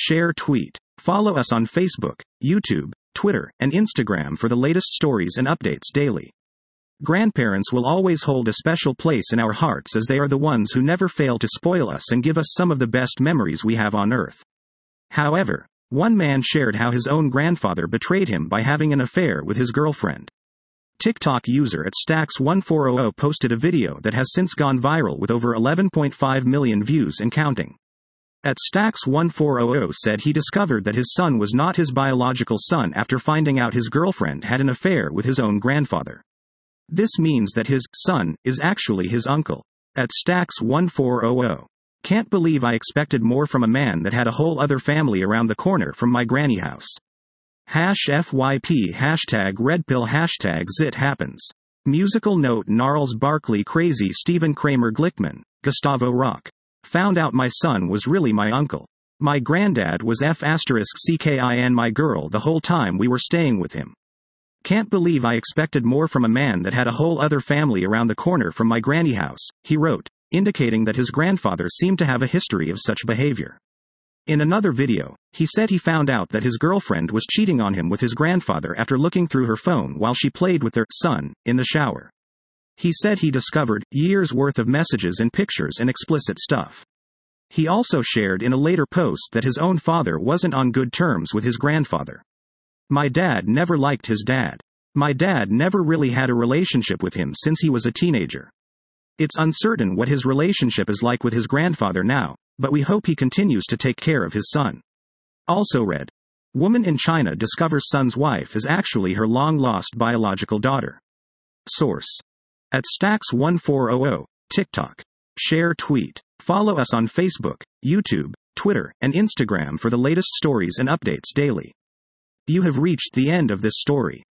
share, tweet. Follow us on Facebook, YouTube, Twitter, and Instagram for the latest stories and updates daily. Grandparents will always hold a special place in our hearts as they are the ones who never fail to spoil us and give us some of the best memories we have on earth. However, one man shared how his own grandfather betrayed him by having an affair with his girlfriend. TikTok user at Stax1400 posted a video that has since gone viral with over 11.5 million views and counting. At Stax1400 said he discovered that his son was not his biological son after finding out his girlfriend had an affair with his own grandfather. This means that his son is actually his uncle. At Stax1400. Can't believe I expected more from a man that had a whole other family around the corner from my granny house. #FYP #RedPill #Zit happens. Musical note: Gnarls Barkley Crazy Stephen Kramer Glickman, Gustavo Rock. Found out my son was really my uncle. My granddad was F***CKIN my girl the whole time we were staying with him. Can't believe I expected more from a man that had a whole other family around the corner from my granny house, he wrote, indicating that his grandfather seemed to have a history of such behavior. In another video, he said he found out that his girlfriend was cheating on him with his grandfather after looking through her phone while she played with their son in the shower. He said he discovered years' worth of messages and pictures and explicit stuff. He also shared in a later post that his own father wasn't on good terms with his grandfather. My dad never liked his dad. My dad never really had a relationship with him since he was a teenager. It's uncertain what his relationship is like with his grandfather now, but we hope he continues to take care of his son. Also read. Woman in China discovers son's wife is actually her long-lost biological daughter. Source. At Stax1400, TikTok. Share, tweet. Follow us on Facebook, YouTube, Twitter, and Instagram for the latest stories and updates daily. You have reached the end of this story.